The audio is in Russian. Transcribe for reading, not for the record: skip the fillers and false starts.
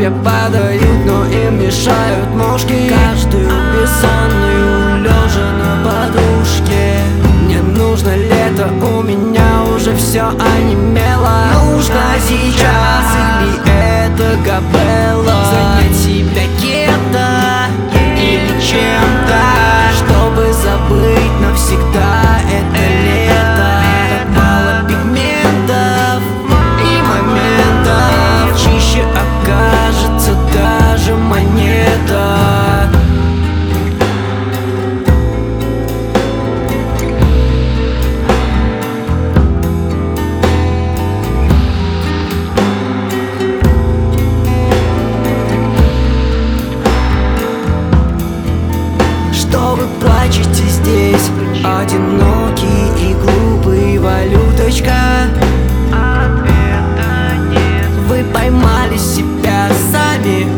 тебе падают, но им мешают ножки. Каждую бессонную лежа на подушке. Мне нужно лето, у меня уже все онемело. Нужно сейчас или это Габелла? Занять себя кем-то или чем-то, чтобы забыть навсегда это лето. Так мало пигментов и моментов, чище окажется даже монета. Что вы плачете здесь, одинокий и глупый, валюточка? Ответа нет. Вы поймали себя сами